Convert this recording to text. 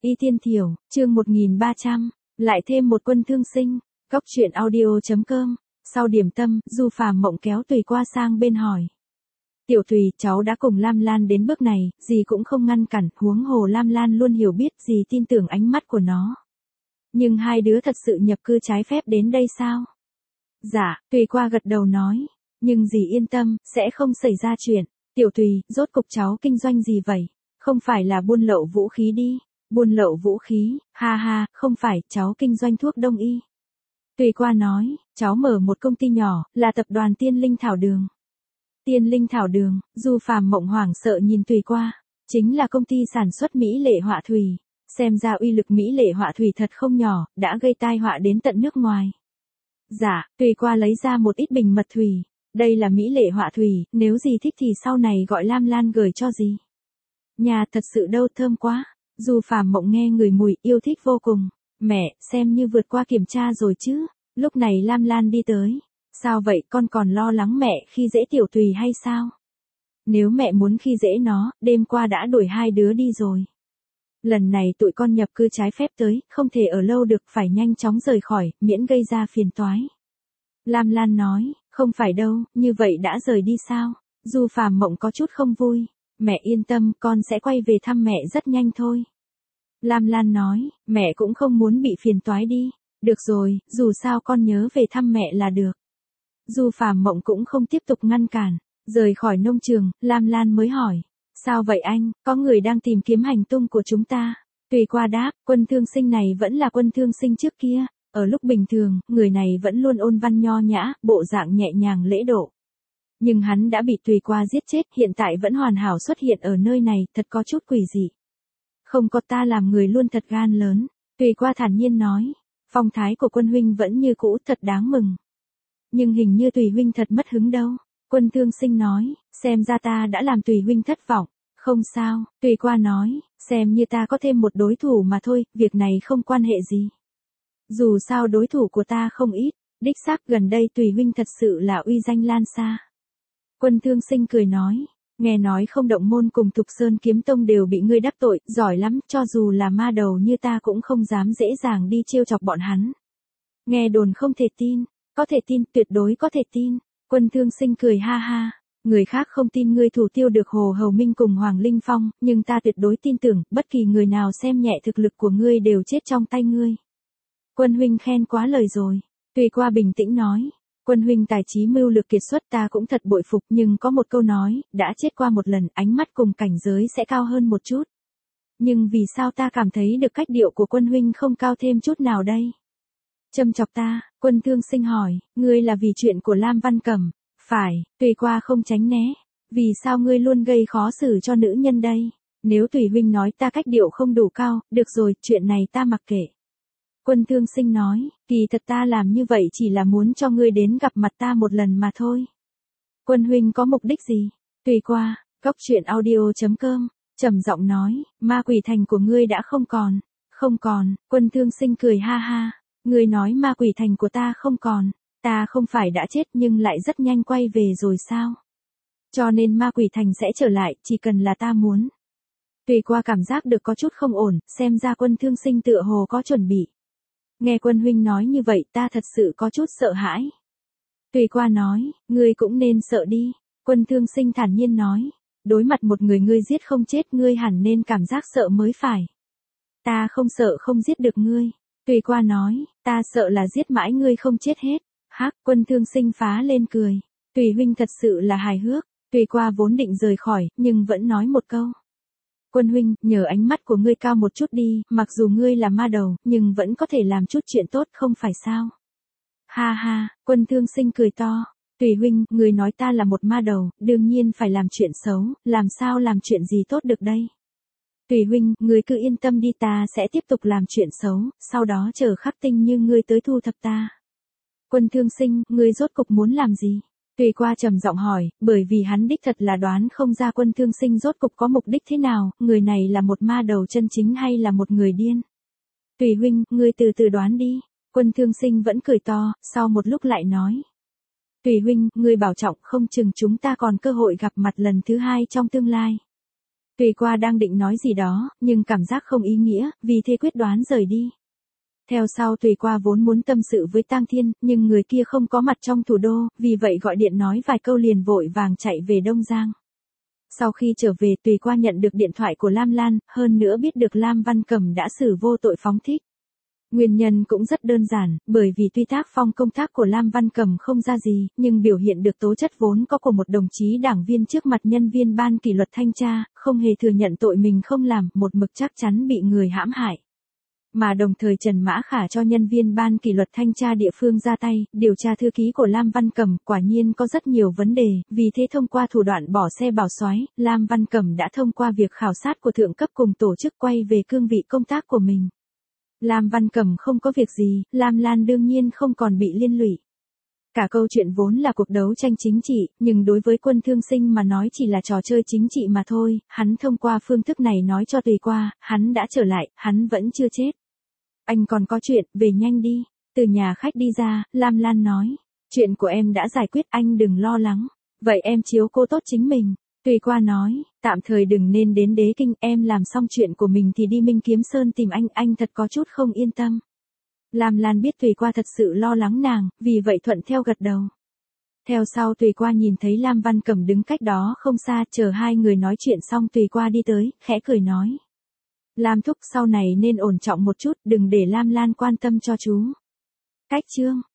Y Tiên Thiểu, chương 1300, lại thêm một quân thương sinh. Cóc truyện audio.com. Sau điểm tâm, Du Phàm Mộng kéo Tùy qua sang bên hỏi. Tiểu Tùy, cháu đã cùng Lam Lan đến bước này, dì cũng không ngăn cản, huống hồ Lam Lan luôn hiểu biết, dì tin tưởng ánh mắt của nó. Nhưng hai đứa thật sự nhập cư trái phép đến đây sao? Dạ, Tùy qua gật đầu nói. Nhưng dì yên tâm, sẽ không xảy ra chuyện. Tiểu Tùy, rốt cục cháu kinh doanh gì vậy? Không phải là buôn lậu vũ khí đi. Buôn lậu vũ khí, ha ha, không phải, cháu kinh doanh thuốc đông y. Tùy qua nói, cháu mở một công ty nhỏ, là tập đoàn Tiên Linh Thảo Đường. Tiên Linh Thảo Đường, Du Phàm Mộng hoảng sợ nhìn Tùy qua, chính là công ty sản xuất mỹ lệ họa thủy. Xem ra uy lực mỹ lệ họa thủy thật không nhỏ, đã gây tai họa đến tận nước ngoài. Dạ, Tùy qua lấy ra một ít bình mật thủy. Đây là mỹ lệ họa thủy, nếu gì thích thì sau này gọi Lam Lan gửi cho gì. Nhà thật sự đâu thơm quá. Du Phàm Mộng nghe người mùi, yêu thích vô cùng. Mẹ, xem như vượt qua kiểm tra rồi chứ. Lúc này Lam Lan đi tới. Sao vậy, con còn lo lắng mẹ khi dễ Tiểu Tùy hay sao? Nếu mẹ muốn khi dễ nó, đêm qua đã đuổi hai đứa đi rồi. Lần này tụi con nhập cư trái phép tới, không thể ở lâu được, phải nhanh chóng rời khỏi, miễn gây ra phiền toái. Lam Lan nói, không phải đâu, như vậy đã rời đi sao? Du Phàm Mộng có chút không vui. Mẹ yên tâm, con sẽ quay về thăm mẹ rất nhanh thôi. Lam Lan nói, mẹ cũng không muốn bị phiền toái đi. Được rồi, dù sao con nhớ về thăm mẹ là được. Du Phàm Mộng cũng không tiếp tục ngăn cản. Rời khỏi nông trường, Lam Lan mới hỏi. Sao vậy anh, có người đang tìm kiếm hành tung của chúng ta. Tùy qua đáp, quân thương sinh này vẫn là quân thương sinh trước kia. Ở lúc bình thường, người này vẫn luôn ôn văn nho nhã, bộ dạng nhẹ nhàng lễ độ. Nhưng hắn đã bị Tùy qua giết chết, hiện tại vẫn hoàn hảo xuất hiện ở nơi này, thật có chút quỷ dị. Không có ta làm người luôn thật gan lớn. Tùy qua thản nhiên nói, phong thái của quân huynh vẫn như cũ, thật đáng mừng. Nhưng hình như Tùy huynh thật mất hứng đâu. Quân thương sinh nói, xem ra ta đã làm Tùy huynh thất vọng. Không sao, Tùy qua nói, xem như ta có thêm một đối thủ mà thôi, việc này không quan hệ gì. Dù sao đối thủ của ta không ít, đích xác gần đây Tùy huynh thật sự là uy danh lan xa. Quân thương sinh cười nói, nghe nói không động môn cùng Thục Sơn Kiếm Tông đều bị ngươi đắc tội, giỏi lắm, cho dù là ma đầu như ta cũng không dám dễ dàng đi trêu chọc bọn hắn. Nghe đồn không thể tin, có thể tin, tuyệt đối có thể tin. Quân thương sinh cười ha ha, người khác không tin ngươi thủ tiêu được Hồ Hầu Minh cùng Hoàng Linh Phong, nhưng ta tuyệt đối tin tưởng, bất kỳ người nào xem nhẹ thực lực của ngươi đều chết trong tay ngươi. Quân huynh khen quá lời rồi. Tùy qua bình tĩnh nói. Quân huynh tài trí mưu lược kiệt xuất ta cũng thật bội phục, nhưng có một câu nói, đã chết qua một lần, ánh mắt cùng cảnh giới sẽ cao hơn một chút. Nhưng vì sao ta cảm thấy được cách điệu của quân huynh không cao thêm chút nào đây? Châm chọc ta, quân thương sinh hỏi, ngươi là vì chuyện của Lam Văn Cẩm? Phải, Tùy qua không tránh né. Vì sao ngươi luôn gây khó xử cho nữ nhân đây? Nếu Tùy huynh nói ta cách điệu không đủ cao, được rồi, chuyện này ta mặc kệ. Quân thương sinh nói, kỳ thật ta làm như vậy chỉ là muốn cho ngươi đến gặp mặt ta một lần mà thôi. Quân huynh có mục đích gì? Tùy qua, Cóc truyện audio.com, trầm giọng nói, ma quỷ thành của ngươi đã không còn. Không còn, quân thương sinh cười ha ha, ngươi nói ma quỷ thành của ta không còn, ta không phải đã chết nhưng lại rất nhanh quay về rồi sao? Cho nên ma quỷ thành sẽ trở lại, chỉ cần là ta muốn. Tùy qua cảm giác được có chút không ổn, xem ra quân thương sinh tựa hồ có chuẩn bị. Nghe quân huynh nói như vậy ta thật sự có chút sợ hãi. Tùy qua nói, ngươi cũng nên sợ đi. Quân thương sinh thản nhiên nói, đối mặt một người ngươi giết không chết ngươi hẳn nên cảm giác sợ mới phải. Ta không sợ không giết được ngươi. Tùy qua nói, ta sợ là giết mãi ngươi không chết hết. Hắc, quân thương sinh phá lên cười. Tùy huynh thật sự là hài hước. Tùy qua vốn định rời khỏi, nhưng vẫn nói một câu. Quân huynh, nhờ ánh mắt của ngươi cao một chút đi, mặc dù ngươi là ma đầu, nhưng vẫn có thể làm chút chuyện tốt không phải sao? Ha ha, quân thương sinh cười to. Tùy huynh, ngươi nói ta là một ma đầu, đương nhiên phải làm chuyện xấu, làm sao làm chuyện gì tốt được đây? Tùy huynh, ngươi cứ yên tâm đi, ta sẽ tiếp tục làm chuyện xấu, sau đó chờ khắc tinh như ngươi tới thu thập ta. Quân thương sinh, ngươi rốt cục muốn làm gì? Tùy qua trầm giọng hỏi, bởi vì hắn đích thật là đoán không ra quân thương sinh rốt cục có mục đích thế nào, người này là một ma đầu chân chính hay là một người điên. Tùy huynh, ngươi từ từ đoán đi. Quân thương sinh vẫn cười to, sau một lúc lại nói. Tùy huynh, ngươi bảo trọng, không chừng chúng ta còn cơ hội gặp mặt lần thứ hai trong tương lai. Tùy qua đang định nói gì đó, nhưng cảm giác không ý nghĩa, vì thế quyết đoán rời đi. Theo sau Tùy qua vốn muốn tâm sự với Tang Thiên, nhưng người kia không có mặt trong thủ đô, vì vậy gọi điện nói vài câu liền vội vàng chạy về Đông Giang. Sau khi trở về Tùy qua nhận được điện thoại của Lam Lan, hơn nữa biết được Lam Văn Cẩm đã xử vô tội phóng thích. Nguyên nhân cũng rất đơn giản, bởi vì tuy tác phong công tác của Lam Văn Cẩm không ra gì, nhưng biểu hiện được tố chất vốn có của một đồng chí đảng viên trước mặt nhân viên ban kỷ luật thanh tra, không hề thừa nhận tội mình không làm, một mực chắc chắn bị người hãm hại. Mà đồng thời Trần Mã Khả cho nhân viên ban kỷ luật thanh tra địa phương ra tay, điều tra thư ký của Lam Văn Cẩm, quả nhiên có rất nhiều vấn đề, vì thế thông qua thủ đoạn bỏ xe bảo soái, Lam Văn Cẩm đã thông qua việc khảo sát của thượng cấp cùng tổ chức quay về cương vị công tác của mình. Lam Văn Cẩm không có việc gì, Lam Lan đương nhiên không còn bị liên lụy. Cả câu chuyện vốn là cuộc đấu tranh chính trị, nhưng đối với Quân Thương Sinh mà nói chỉ là trò chơi chính trị mà thôi, hắn thông qua phương thức này nói cho Tùy qua, hắn đã trở lại, hắn vẫn chưa chết. Anh còn có chuyện, về nhanh đi. Từ nhà khách đi ra, Lam Lan nói. Chuyện của em đã giải quyết, anh đừng lo lắng. Vậy em chiếu cố tốt chính mình. Tùy qua nói, tạm thời đừng nên đến Đế Kinh, em làm xong chuyện của mình thì đi Minh Kiếm Sơn tìm anh thật có chút không yên tâm. Lam Lan biết Tùy qua thật sự lo lắng nàng, vì vậy thuận theo gật đầu. Theo sau Tùy qua nhìn thấy Lam Văn Cẩm đứng cách đó không xa, chờ hai người nói chuyện xong Tùy qua đi tới, khẽ cười nói. Lam thúc sau này nên ổn trọng một chút, đừng để Lam Lan quan tâm cho chú. Cách chương